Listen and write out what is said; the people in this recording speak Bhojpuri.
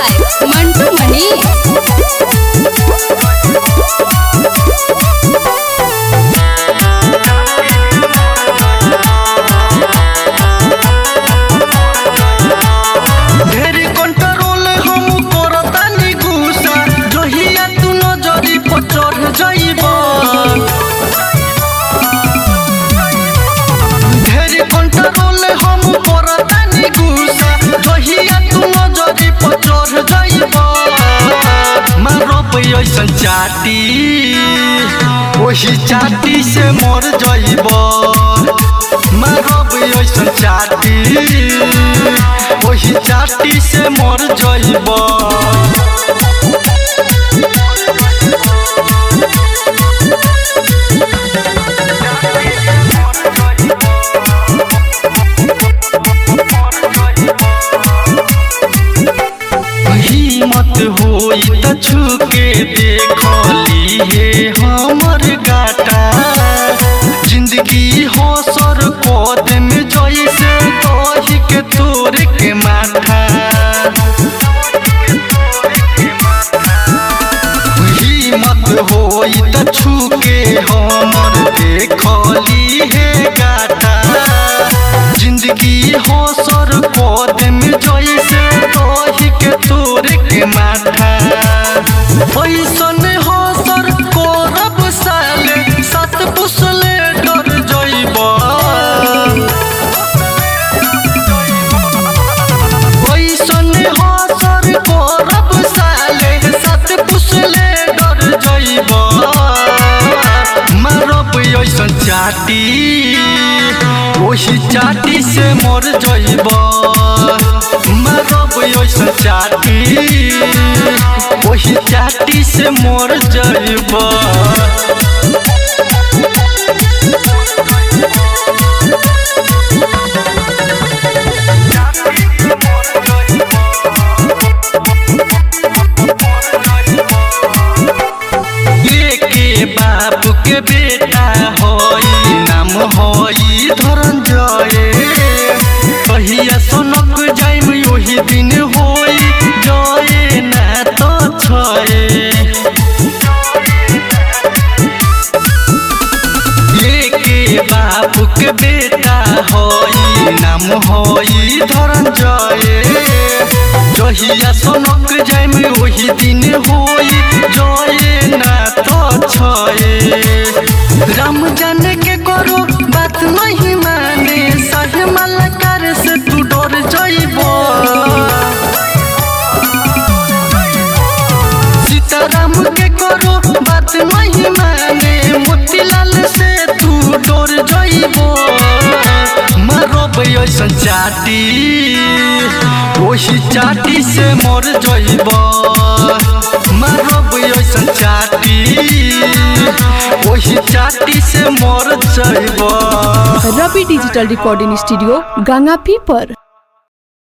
by Mantu Mani। ऐसन चाटी वही चाटी से मोर जइब मारब ऐसन चाटी वही चाटी से मोर जइब हिम्मत होई त छुके देखली हे हमर गाटा जिंदगी हो सर कोद में जैसे दही के तोड़ के माथा हिम्मत होई त छुके हमर देखली हे गाटा जिंदगी हो सर कोद में जैसे दही के तोड़ के माथा ऐसन हो सर करब साले सात पुसले डर जइब ऐसन हो सर करब साले सात पुसले डर जइब मारब ऐसन चाटी वही चाटी से मोर जइब मारब ऐसन चाटी वही चाटी से मोर जइब के बाप के बेटा होई नाम होई धनंजय कहिया सनक जाइम ओही दिन होई जय ना तो छय के बाप के बेटा होई नाम होई धनंजय जहिया सनक जाइम ओही दिन होई जय ना तो छय राम जाने के करो बात नहीं माने सही मलकार से तू डर जइब सीताराम के करो बात नहीं माने मोतीलाल से तू डर जइब मारब ऐसन चाटी वही चाटी से मोर जइब मारब ऐसन चाटी वही चाटी से मोर जइब। रवि डिजिटल रिकॉर्डिंग स्टूडियो गंगापी पर।